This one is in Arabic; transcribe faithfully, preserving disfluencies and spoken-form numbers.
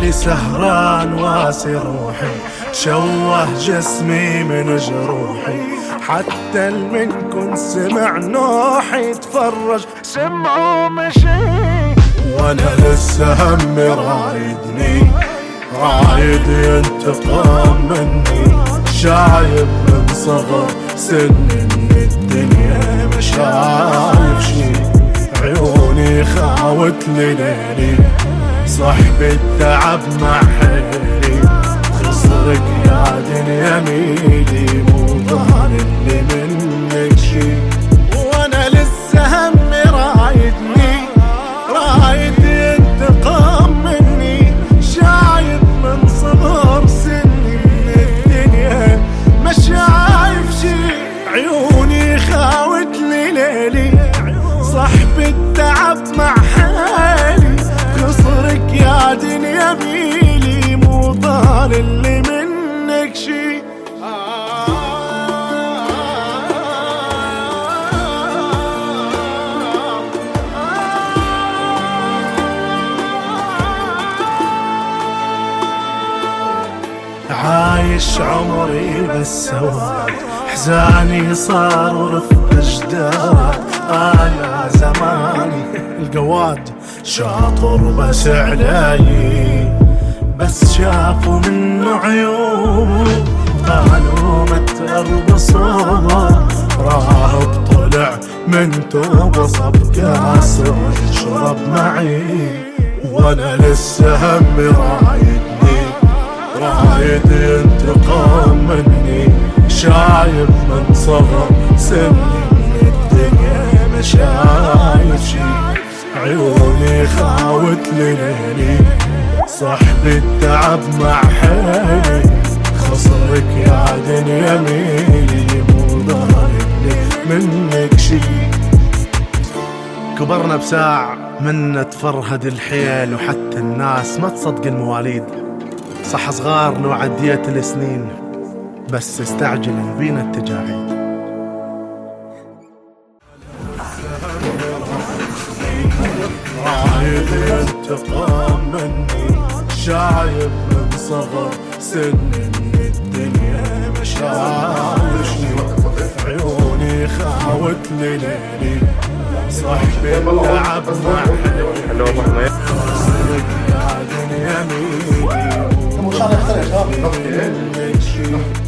ليالي سهران واسي روحي، شوه جسمي من جروحي، حتى المنكن سمع نوحي تفرج سمعوا مشي. وانا لسه همي رايدني رايد ينتقم مني، شايب من صغر سني من الدنيا ما شايف شي، عيوني خاوت لي ليلي، صحب التعب مع حيلي، خسرك يا دنيا ميلي، مو ظالم لي منك شي. وانا لسه همي رايدني رايد ينتقم مني، شايب من صغر سني من الدنيا ما شايف شي، عيوني خاوت لي ليلي، صحب التعب مع حالي، خسرك يا دنيا ميلي، مو ضال اللي منك شي. عايش عمري بالسواد، حزاني صار ورفق جداد، انا زماني القواد شاطر بس علي، بس شافوا منه عيوب قالوا متر بصوب، راهب طلع من توب صب كاس يشرب معي. وانا لسه همي رايدني رايد ينتقم مني، شايب من صغر سني من الدنيا ما شايف شي، عيوني خاوت لي ليلي، صحب التعب مع حيلي، خسرك يا دنيا ميلي، مو ضايقني منك شي. كبرنا بساع منا تفرهد الحيل، وحتى الناس ما تصدق المواليد، صح صغارنا وعديت السنين، بس استعجل بينا التجاعيد. رايد ينتقم مني، شايب من صغر سني من الدنيا ما شافني، عيوني خاوت لي ليلي، صاحبي التعب مع حيلي، خسرك يا دنيا ميلي، مو ضال منك شي.